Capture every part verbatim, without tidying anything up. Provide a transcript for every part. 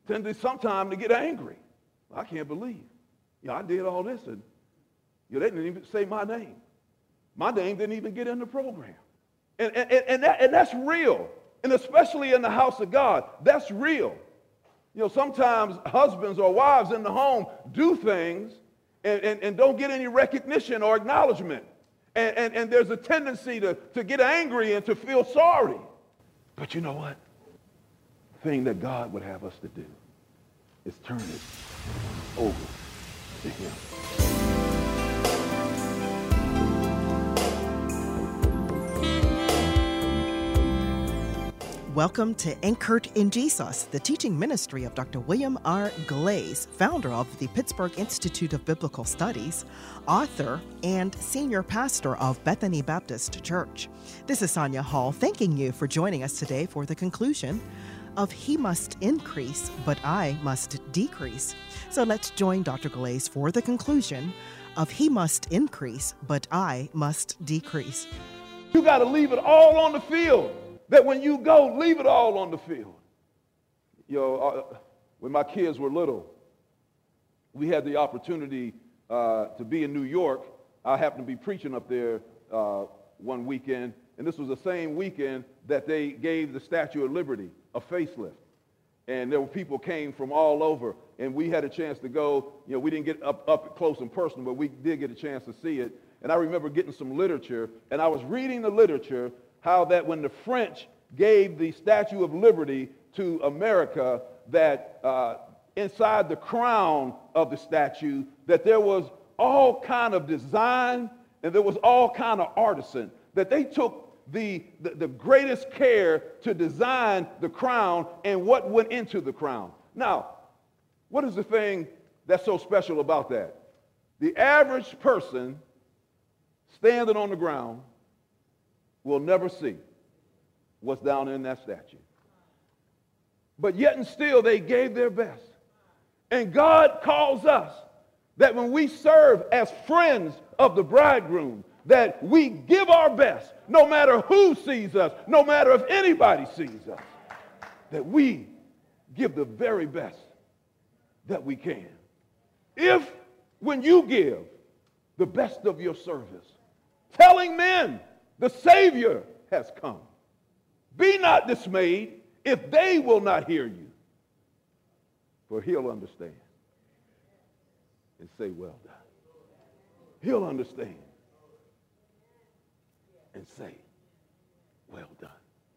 tend to sometimes to get angry. I can't believe, you know, I did all this and you know, they didn't even say my name. My name didn't even get in the program. And, and, and, that, and that's real. And especially in the house of God, that's real. You know, sometimes husbands or wives in the home do things and, and, and don't get any recognition or acknowledgement. And, and, and there's a tendency to, to get angry and to feel sorry. But you know what? The thing that God would have us to do is turn it over to him. Welcome to Anchored in Jesus, the teaching ministry of Doctor William R. Glaze, founder of the Pittsburgh Institute of Biblical Studies, author, and senior pastor of Bethany Baptist Church. This is Sonia Hall, thanking you for joining us today for the conclusion of He Must Increase, but I Must Decrease. So let's join Doctor Glaze for the conclusion of He Must Increase, but I Must Decrease. You got to leave it all on the field. That when you go, leave it all on the field. You know, uh, when my kids were little, we had the opportunity uh, to be in New York. I happened to be preaching up there uh, one weekend, and this was the same weekend that they gave the Statue of Liberty a facelift. And there were people came from all over, and we had a chance to go. You know, we didn't get up, up close and personal, but we did get a chance to see it. And I remember getting some literature, and I was reading the literature, how that when the French gave the Statue of Liberty to America, that uh, inside the crown of the statue, that there was all kind of design and there was all kind of artisan, that they took the, the, the greatest care to design the crown and what went into the crown. Now, what is the thing that's so special about that? The average person standing on the ground will never see what's down in that statue. But yet and still they gave their best. And God calls us that when we serve as friends of the bridegroom, that we give our best, no matter who sees us, no matter if anybody sees us, that we give the very best that we can. If when you give the best of your service, telling men the Savior has come, be not dismayed if they will not hear you, for he'll understand and say, well done. He'll understand and say, well done.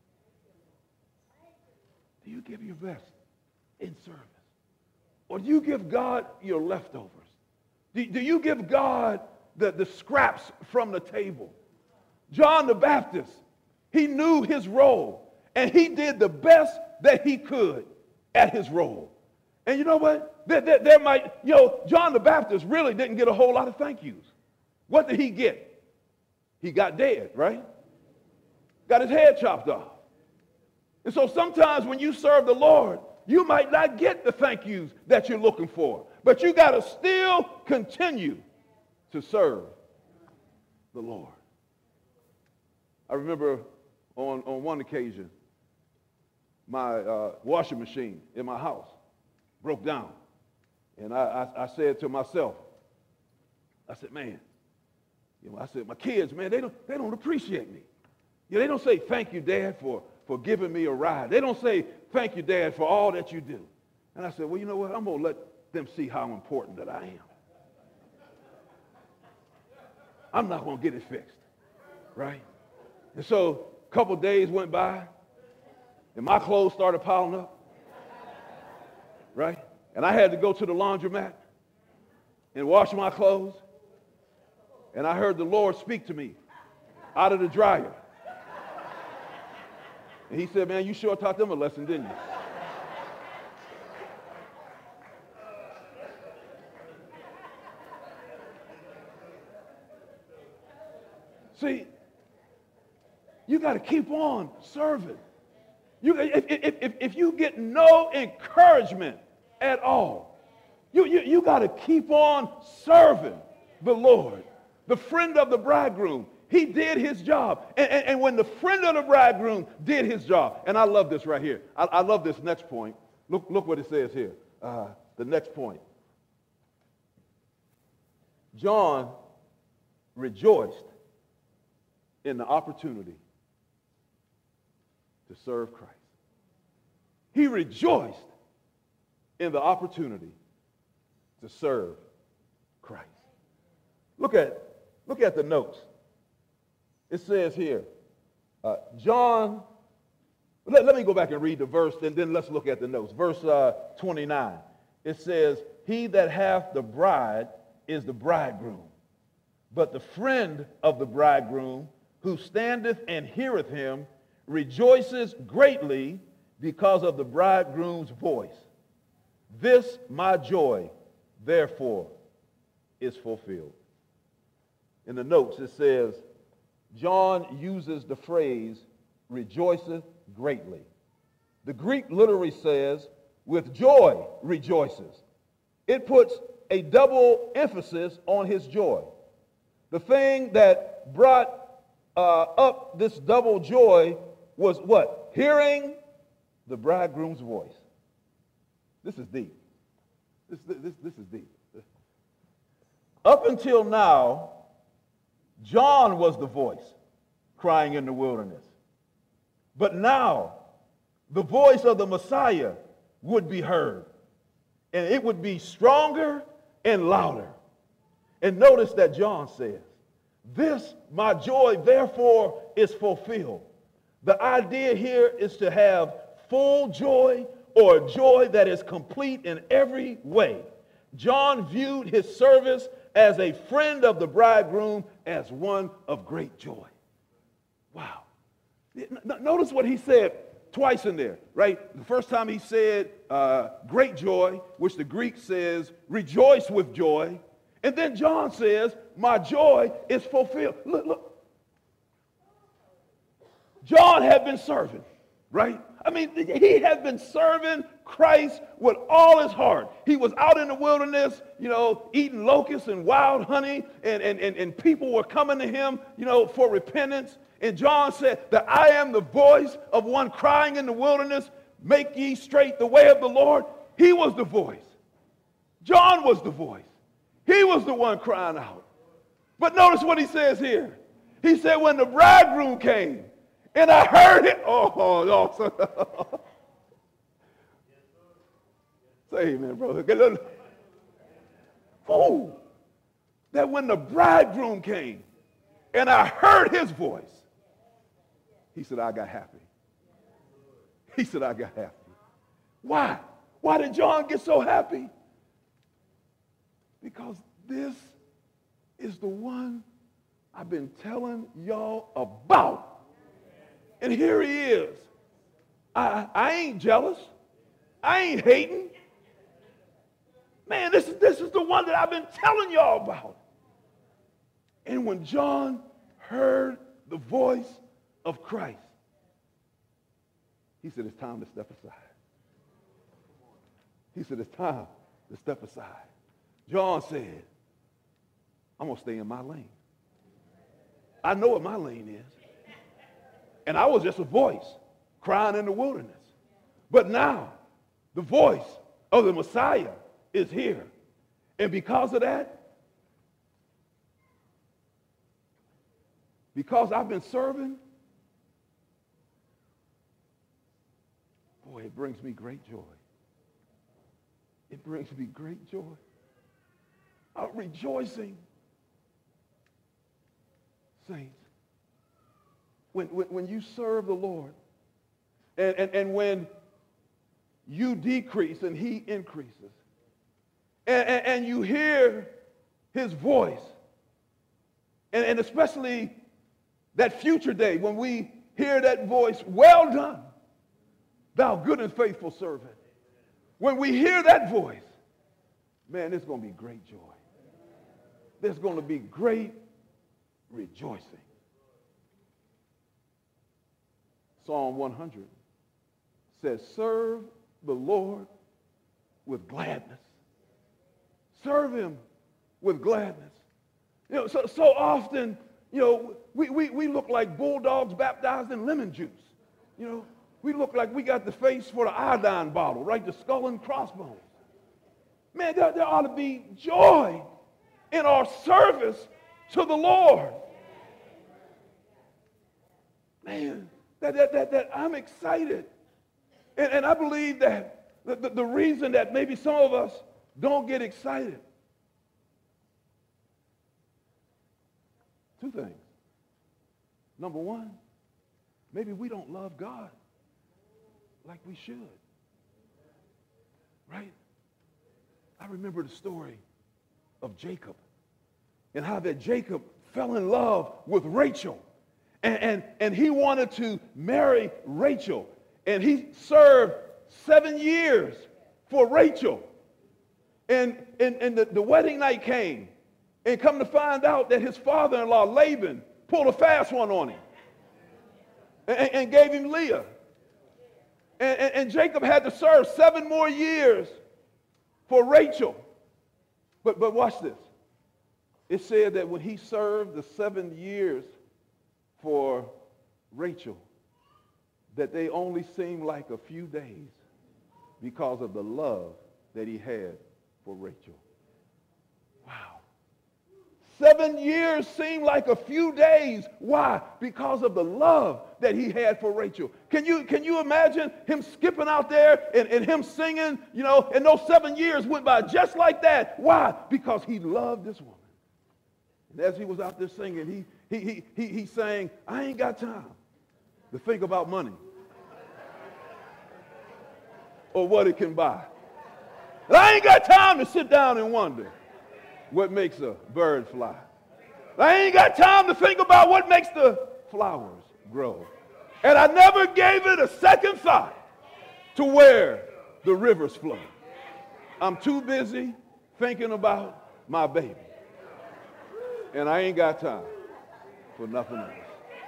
Do you give your best in service? Or do you give God your leftovers? Do, do you give God the, the scraps from the table? John the Baptist, he knew his role, and he did the best that he could at his role. And you know what? There, there, there might, you know, John the Baptist really didn't get a whole lot of thank yous. What did he get? He got dead, right? Got his head chopped off. And so sometimes when you serve the Lord, you might not get the thank yous that you're looking for, but you got to still continue to serve the Lord. I remember on, on one occasion, my uh, washing machine in my house broke down. And I, I, I said to myself, I said, man, you know, I said, my kids, man, they don't, they don't appreciate me. You know, they don't say, thank you, Dad, for, for giving me a ride. They don't say, thank you, Dad, for all that you do. And I said, well, you know what? I'm going to let them see how important that I am. I'm not going to get it fixed, right? And so a couple of days went by, and my clothes started piling up, right? And I had to go to the laundromat and wash my clothes. And I heard the Lord speak to me out of the dryer. And he said, man, you sure taught them a lesson, didn't you? See, you got to keep on serving. You, if, if, if, if you get no encouragement at all, you, you, you got to keep on serving the Lord. The friend of the bridegroom, he did his job. And, and, and when the friend of the bridegroom did his job, and I love this right here. I, I love this next point. Look, look what it says here. Uh, the next point. John rejoiced in the opportunity to serve Christ. He rejoiced in the opportunity to serve Christ. Look at, look at the notes. It says here, uh, John, let, let me go back and read the verse, and then let's look at the notes. Verse uh, twenty-nine, it says, he that hath the bride is the bridegroom, but the friend of the bridegroom, who standeth and heareth him, rejoices greatly because of the bridegroom's voice. This my joy, therefore, is fulfilled. In the notes, it says, John uses the phrase, rejoiceth greatly. The Greek literally says, with joy rejoices. It puts a double emphasis on his joy. The thing that brought uh, up this double joy was what? Hearing the bridegroom's voice. This is deep. This, this, this is deep. Up until now, John was the voice crying in the wilderness. But now, the voice of the Messiah would be heard. And it would be stronger and louder. And notice that John says, this, my joy, therefore, is fulfilled. The idea here is to have full joy, or joy that is complete in every way. John viewed his service as a friend of the bridegroom as one of great joy. Wow. Notice what he said twice in there, right? The first time he said uh, great joy, which the Greek says rejoice with joy. And then John says, my joy is fulfilled. Look, look. John had been serving, right? I mean, he had been serving Christ with all his heart. He was out in the wilderness, you know, eating locusts and wild honey, and, and, and, and people were coming to him, you know, for repentance. And John said that I am the voice of one crying in the wilderness, make ye straight the way of the Lord. He was the voice. John was the voice. He was the one crying out. But notice what he says here. He said, when the bridegroom came, and I heard it. Oh, oh, say amen, brother. Oh, that when the bridegroom came and I heard his voice, he said, I got happy. He said, I got happy. Why? Why did John get so happy? Because this is the one I've been telling y'all about. And here he is. I, I ain't jealous. I ain't hating. Man, this is, this is the one that I've been telling y'all about. And when John heard the voice of Christ, he said, it's time to step aside. He said, it's time to step aside. John said, I'm going to stay in my lane. I know what my lane is. And I was just a voice crying in the wilderness. But now, the voice of the Messiah is here. And because of that, because I've been serving, boy, it brings me great joy. It brings me great joy. I'm rejoicing. Saints, when, when, when you serve the Lord, and, and, and when you decrease and he increases, and, and, and you hear his voice, and, and especially that future day when we hear that voice, well done, thou good and faithful servant. When we hear that voice, man, there's going to be great joy. There's going to be great rejoicing. Psalm one hundred says, serve the Lord with gladness. Serve him with gladness. You know, so, so often, you know, we, we, we look like bulldogs baptized in lemon juice. You know, We look like we got the face for the iodine bottle, right? The skull and crossbones. Man, there, there ought to be joy in our service to the Lord. Man, that, that, that, that I'm excited. And, and I believe that the, the, the reason that maybe some of us don't get excited, two things. Number one, maybe we don't love God like we should. Right? I remember the story of Jacob and how that Jacob fell in love with Rachel. And, and, and he wanted to marry Rachel. And he served seven years for Rachel. And, and, and the, the wedding night came. And come to find out that his father-in-law, Laban, pulled a fast one on him and, and gave him Leah. And, and, and Jacob had to serve seven more years for Rachel. But, but watch this. It said that when he served the seven years for Rachel, that they only seemed like a few days because of the love that he had for Rachel. Wow. Seven years seemed like a few days. Why? Because of the love that he had for Rachel. Can you, can you imagine him skipping out there and, and him singing, you know, and those seven years went by just like that? Why? Because he loved this woman. And as he was out there singing, he, he, he, he, he sang, I ain't got time to think about money or what it can buy. And I ain't got time to sit down and wonder what makes a bird fly. I ain't got time to think about what makes the flowers grow. And I never gave it a second thought to where the rivers flow. I'm too busy thinking about my baby. And I ain't got time for nothing else.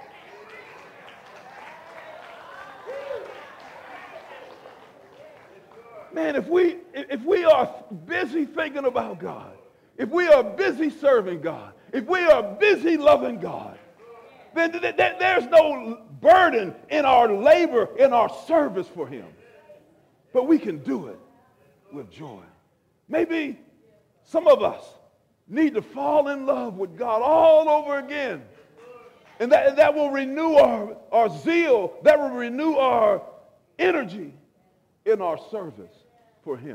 Man, if we, if we are busy thinking about God, if we are busy serving God, if we are busy loving God, then th- th- there's no burden in our labor, in our service for him. But we can do it with joy. Maybe some of us need to fall in love with God all over again. And that, that will renew our, our zeal, that will renew our energy in our service for him.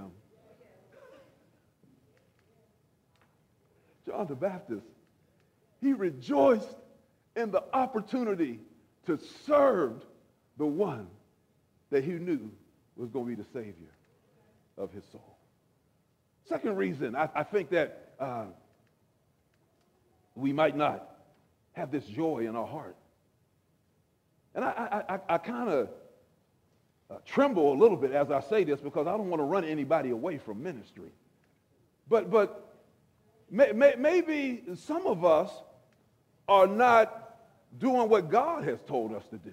John the Baptist, he rejoiced in the opportunity to serve the one that he knew was going to be the Savior of his soul. Second reason, I, I think that uh, we might not have this joy in our heart. And I, I, I, I kind of uh, tremble a little bit as I say this because I don't want to run anybody away from ministry. But, but May, may, maybe some of us are not doing what God has told us to do.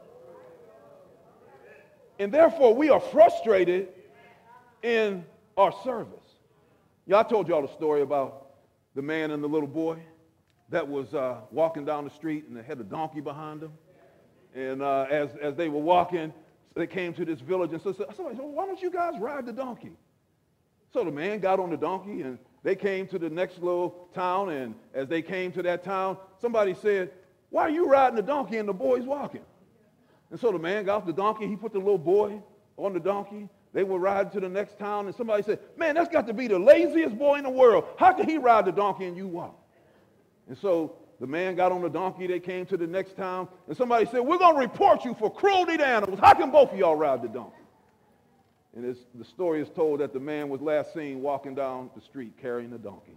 And therefore, we are frustrated in our service. Yeah, I told y'all the story about the man and the little boy that was uh, walking down the street and they had a donkey behind them. And uh, as, as they were walking, they came to this village and so somebody said, well, why don't you guys ride the donkey? So the man got on the donkey and they came to the next little town, and as they came to that town, somebody said, why are you riding the donkey and the boy's walking? And so the man got off the donkey, he put the little boy on the donkey. They were riding to the next town, and somebody said, man, that's got to be the laziest boy in the world. How can he ride the donkey and you walk? And so the man got on the donkey, they came to the next town, and somebody said, we're going to report you for cruelty to animals. How can both of y'all ride the donkey? And it's, the story is told that the man was last seen walking down the street carrying the donkey.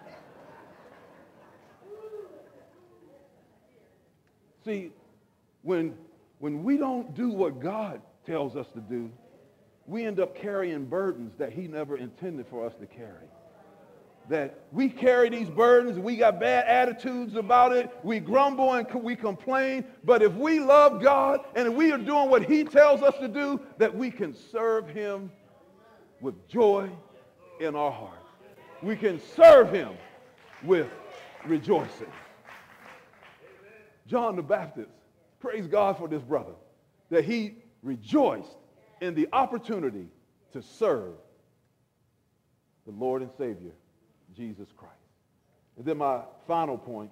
See, when, when we don't do what God tells us to do, we end up carrying burdens that he never intended for us to carry. That we carry these burdens, we got bad attitudes about it, we grumble and we complain, but if we love God and if we are doing what he tells us to do, that we can serve him with joy in our heart. We can serve him with rejoicing. John the Baptist, praise God for this brother, that he rejoiced in the opportunity to serve the Lord and Savior, Jesus Christ. And then my final point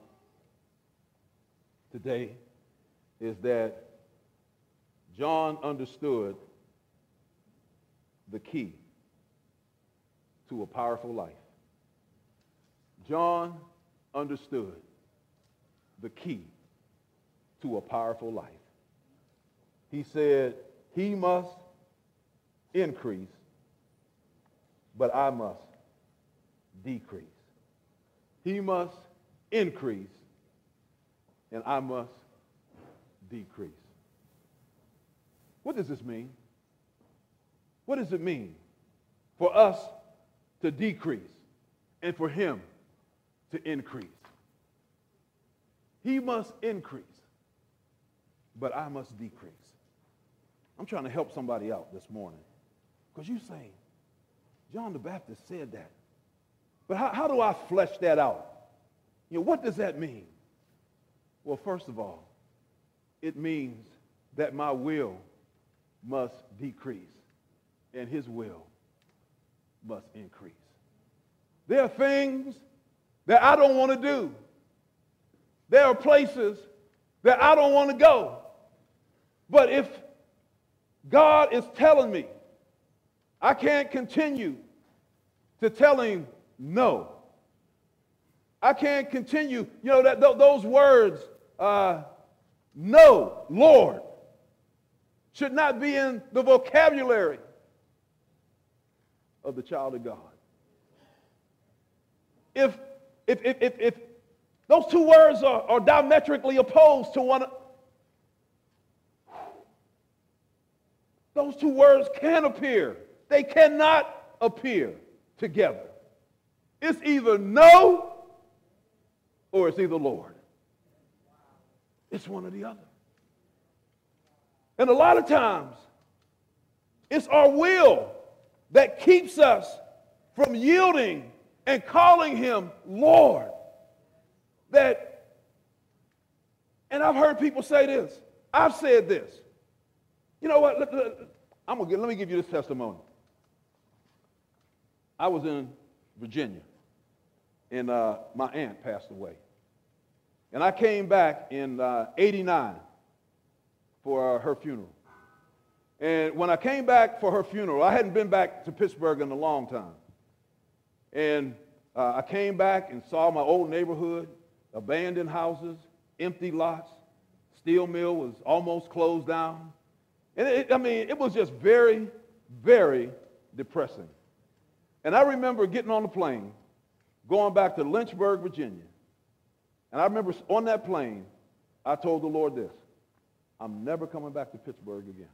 today is that John understood the key to a powerful life. John understood the key to a powerful life. He said, he must increase, but I must decrease. He must increase, and I must decrease. What does this mean? What does it mean for us to decrease and for him to increase? He must increase, but I must decrease. I'm trying to help somebody out this morning, because you say, John the Baptist said that. But how, how do I flesh that out? You know, what does that mean? Well, first of all, it means that my will must decrease and his will must increase. There are things that I don't want to do. There are places that I don't want to go. But if God is telling me I can't continue to tell him no. I can't continue, you know, that th- those words, uh, no, Lord, should not be in the vocabulary of the child of God. If, if, if, if, if those two words are, are diametrically opposed to one another, those two words can appear. They cannot appear together. It's either no or it's either Lord. It's one or the other. And a lot of times, it's our will that keeps us from yielding and calling him Lord. That, and I've heard people say this. I've said this. You know what? Let, let, I'm gonna get, let me give you this testimony. I was in Virginia, and uh, my aunt passed away. And I came back in uh, eighty-nine for uh, her funeral. And when I came back for her funeral, I hadn't been back to Pittsburgh in a long time. And uh, I came back and saw my old neighborhood, abandoned houses, empty lots. Steel mill was almost closed down. And it, I mean, it was just very, very depressing. And I remember getting on the plane, going back to Lynchburg, Virginia. And I remember on that plane, I told the Lord this: I'm never coming back to Pittsburgh again.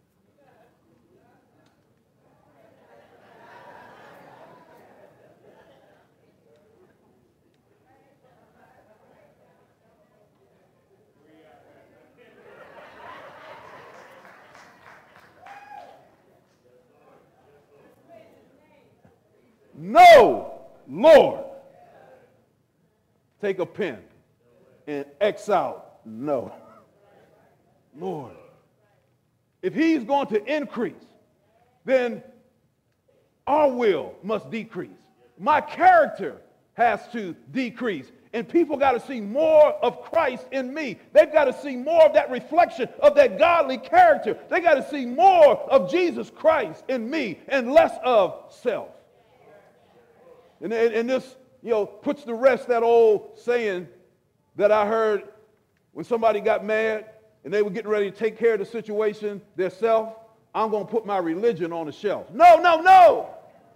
No, Lord. Take a pen and X out no. Lord. If he's going to increase, then our will must decrease. My character has to decrease. And people got to see more of Christ in me. They've got to see more of that reflection of that godly character. They got to see more of Jesus Christ in me and less of self. And, and, and this, you know, puts to rest that old saying that I heard when somebody got mad and they were getting ready to take care of the situation themselves. I'm going to put my religion on the shelf. No, no, no.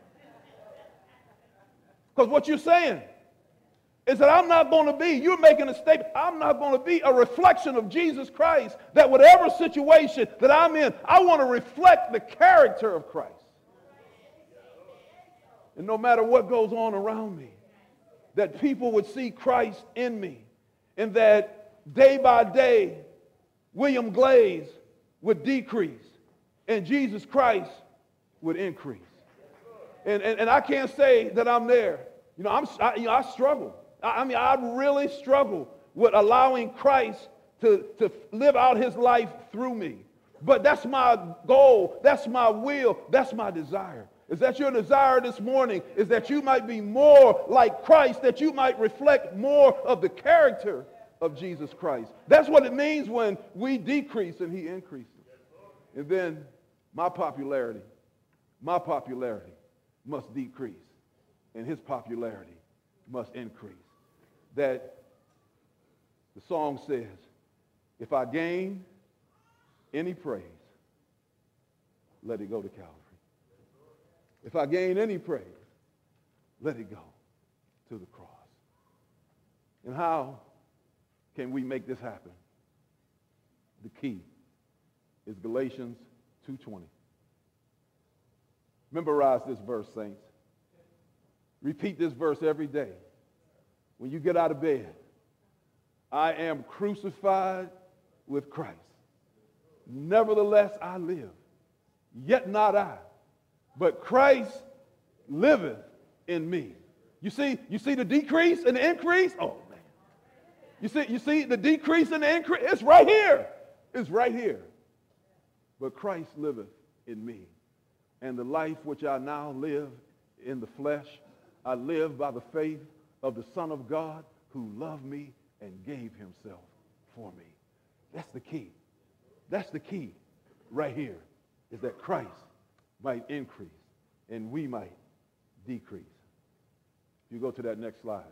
Because what you're saying is that I'm not going to be, you're making a statement, I'm not going to be a reflection of Jesus Christ, that whatever situation that I'm in, I want to reflect the character of Christ. And no matter what goes on around me, that people would see Christ in me, and that day by day, William Glaze would decrease and Jesus Christ would increase. And, and, and I can't say that I'm there. You know, I'm, I, you know, I struggle. I, I mean, I really struggle with allowing Christ to, to live out his life through me. But that's my goal. That's my will. That's my desire. Is that your desire this morning? Is that you might be more like Christ, that you might reflect more of the character of Jesus Christ. That's what it means when we decrease and he increases. And then my popularity, my popularity must decrease and his popularity must increase. That the song says, if I gain any praise, let it go to Calvary. If I gain any praise, let it go to the cross. And how can we make this happen? The key is Galatians two twenty. Memorize this verse, saints. Repeat this verse every day. When you get out of bed, I am crucified with Christ. Nevertheless I live, yet not I, but Christ liveth in me. You see, you see the decrease and the increase? Oh, man. You see, you see the decrease and the increase? It's right here. It's right here. But Christ liveth in me. And the life which I now live in the flesh, I live by the faith of the Son of God who loved me and gave himself for me. That's the key. That's the key right here, is that Christ might increase and we might decrease. If you go to that next slide.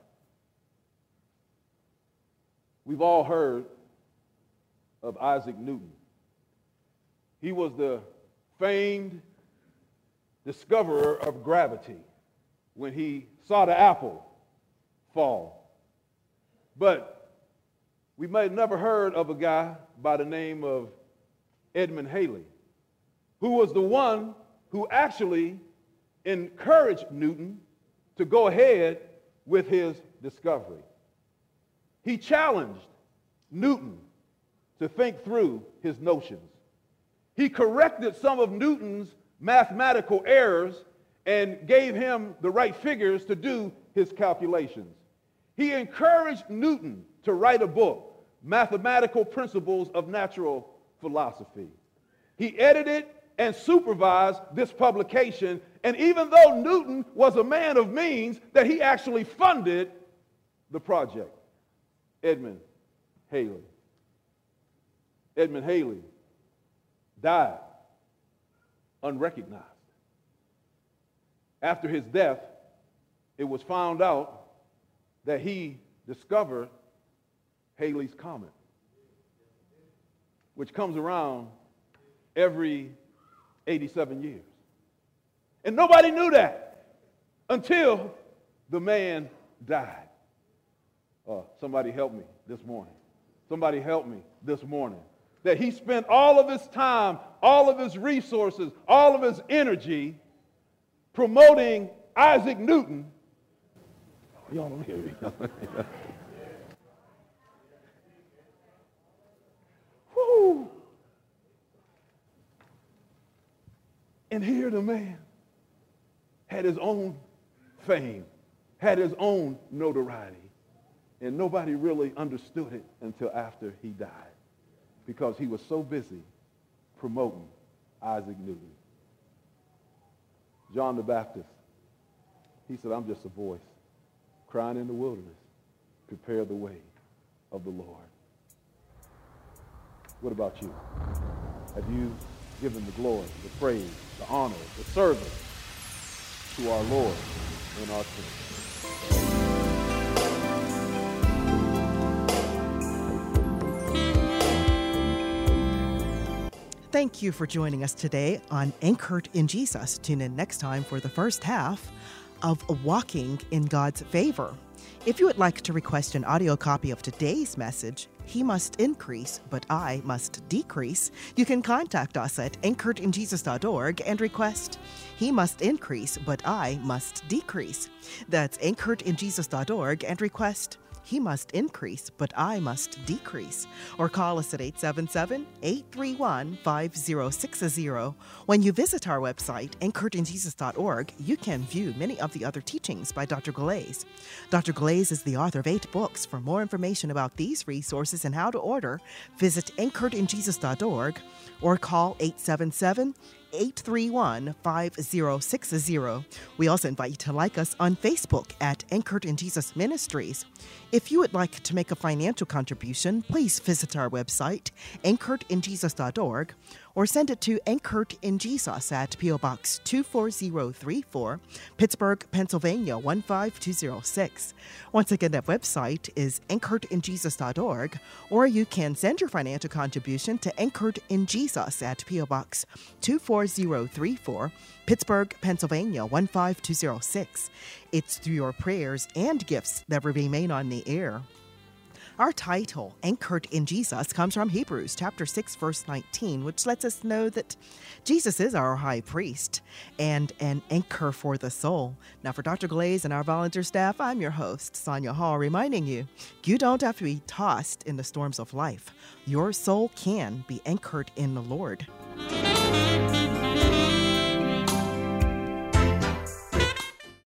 We've all heard of Isaac Newton. He was the famed discoverer of gravity when he saw the apple fall. But we may have never heard of a guy by the name of Edmund Halley, who was the one who actually encouraged Newton to go ahead with his discovery. He challenged Newton to think through his notions. He corrected some of Newton's mathematical errors and gave him the right figures to do his calculations. He encouraged Newton to write a book, Mathematical Principles of Natural Philosophy. He edited and supervised this publication, and even though Newton was a man of means, that he actually funded the project. Edmund Halley. Edmund Halley died unrecognized. After his death, it was found out that he discovered Halley's Comet, which comes around every eighty-seven years. And nobody knew that until the man died. Uh, somebody help me this morning. Somebody help me this morning. That he spent all of his time, all of his resources, all of his energy promoting Isaac Newton. Y'all don't hear me. Woo! And here the man had his own fame, had his own notoriety, and nobody really understood it until after he died, because he was so busy promoting Isaac Newton. John the Baptist, he said, I'm just a voice crying in the wilderness, prepare the way of the Lord. What about you? Have you given the glory, the praise, the honor, the service to our Lord and our King? Thank you for joining us today on Anchored in Jesus. Tune in next time for the first half of Walking in God's Favor. If you would like to request an audio copy of today's message, He Must Increase, But I Must Decrease, you can contact us at anchored in jesus dot org and request He Must Increase, But I Must Decrease. That's anchored in jesus dot org and request He Must Increase, But I Must Decrease. Or call us at eight seven seven, eight three one, five zero six zero. When you visit our website, anchored in jesus dot org, you can view many of the other teachings by Doctor Galais. Doctor Glaze is the author of eight books. For more information about these resources and how to order, visit anchored in jesus dot org or call eight seven seven, eight three one, five zero six zero. We also invite you to like us on Facebook at Anchored in Jesus Ministries. If you would like to make a financial contribution, please visit our website, anchored in jesus dot org, or send it to Anchored in Jesus at P O. Box two four zero three four, Pittsburgh, Pennsylvania one five two zero six. Once again, that website is anchored in jesus dot org, or you can send your financial contribution to Anchored in Jesus at P O. Box two four zero three four, Pittsburgh, Pennsylvania one five two zero six. It's through your prayers and gifts that we remain on the air. Our title, Anchored in Jesus, comes from Hebrews chapter six, verse nineteen, which lets us know that Jesus is our high priest and an anchor for the soul. Now, for Doctor Glaze and our volunteer staff, I'm your host, Sonia Hall, reminding you, you don't have to be tossed in the storms of life. Your soul can be anchored in the Lord.